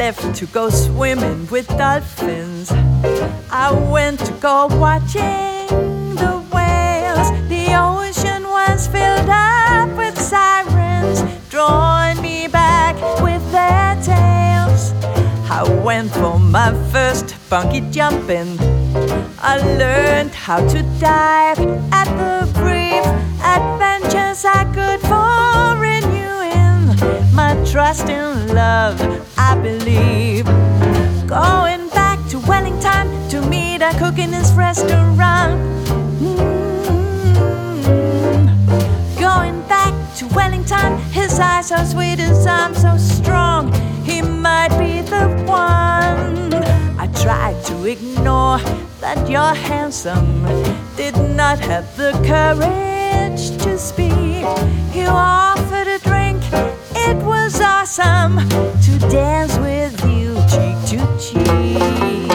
left to go swimming with dolphins. I went to go watching the whales. The ocean was filled up with sirens, drawing me back with their tails. I went for my first bungee jumping. I learned how to dive at the reef. Adventures are good for renewing my trust in love, I believe. Going back to Wellington to meet a cook in his restaurant. Going back to Wellington, his eyes so sweet, his arms so strong. He might be the one. I tried to ignore that you're handsome, did not have the courage to speak. You offered a drink, it was awesome to dance with you cheek to cheek.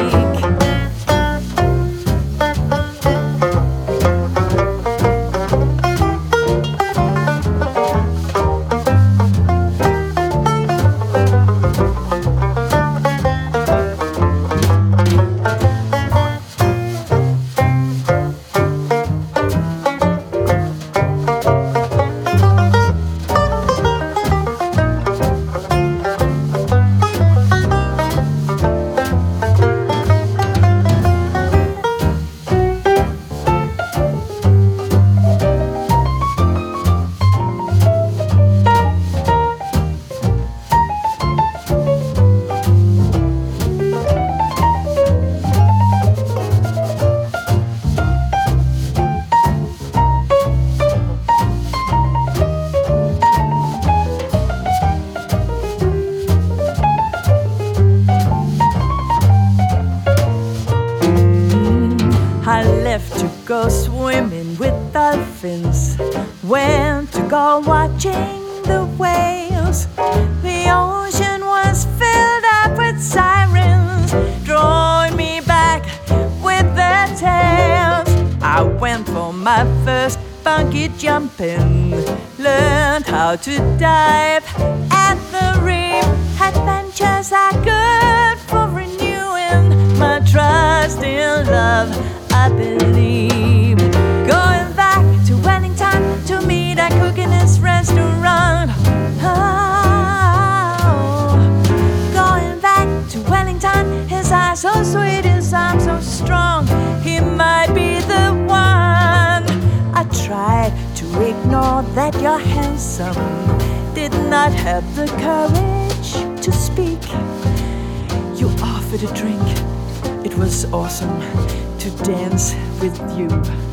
I left to go swimming with dolphins, went to go watching the whales. The ocean was filled up with sirens, drawing me back with their tails. I went for my first bungee jumping, learned how to dive at the reef. Adventures are good for renewing my trust in love, I believe. Going back to Wellington to meet a cook in his restaurant. Oh, going back to Wellington, his eyes so sweet, his arms so strong. He might be the one. I tried to ignore that you're handsome, did not have the courage to speak. You offered a drink, it was awesome to dance with you.